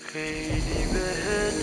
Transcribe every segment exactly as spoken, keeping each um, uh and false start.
خیلی بهت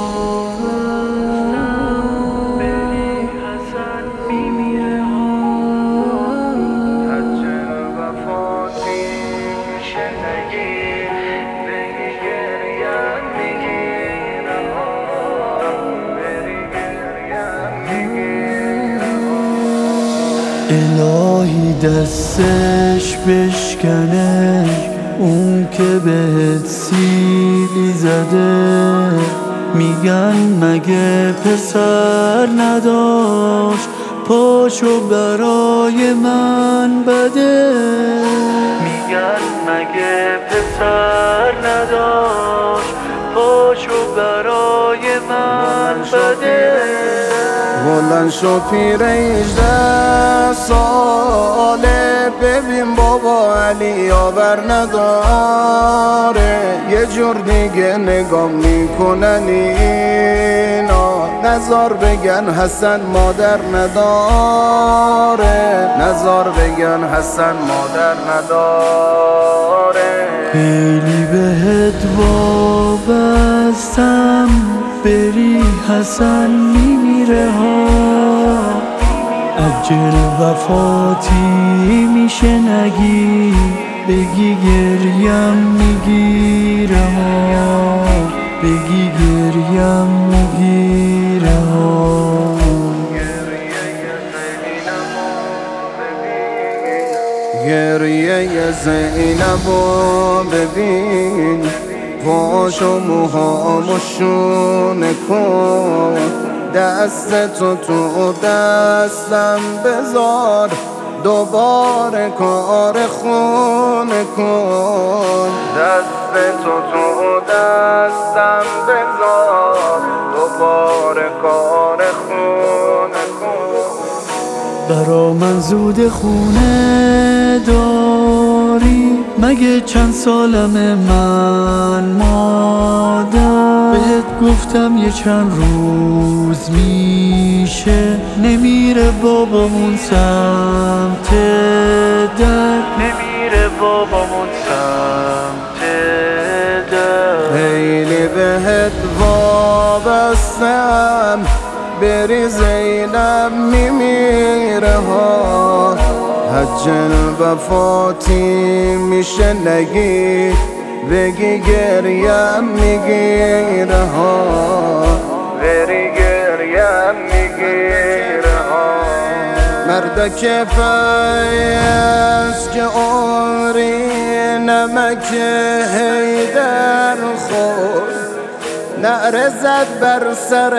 وابستم، بری حسن میمیره ها، حج وفاتی میشه نگی، بگی گریم میگیره ها، بری گریم میگیره ها. الهی دستش بشکنه اون که بهت سیلی زده، میگن مگه پسر نداشت پاشو برای من بده، میگن مگه پسر نداشت پاشو برای من بده. بلند شو پیر هجده ساله، ببین بابا علی یاور نداره، یه جور دیگه نگاه میکنن اینا، نزار بگن حسن مادر نداره، نزار بگن حسن مادر نداره. خیلی بهت وابستم، بری حسن میمیره ها، اجل وفاتی میشه نگی، بگی گریم میگیره ها، بگی گریم میگیره ها. گریه زینبو ببین، پاشو موهامو شونه کن، دست تو تو دستم بذار، دوباره کار خونه کن، دست تو تو دستم بذار، دوباره کار خونه کن. برا من زود خونه داری، مگه چند سالمه من مادر، بهت گفتم یه چند روز میشه نمیره بابامون سمت در، نمیره بابامون سمت در. خیلی بهت وابستم، بری زینب میمیره ها، حج وفاتی میشه نگی، بگی گریم میگیره ها، بری گریم میگیره ها. مردک فیض که عمری نمک حیدر خورد، نعره زد بر سر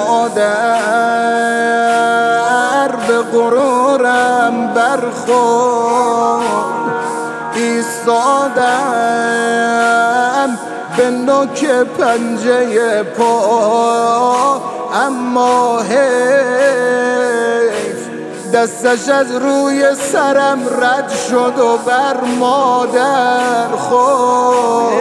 مادر، به غرورم برخورد، ایستادم به نوک پنجه پا، اما حیف دستش از روی سرم رد شد و بر مادر خورد.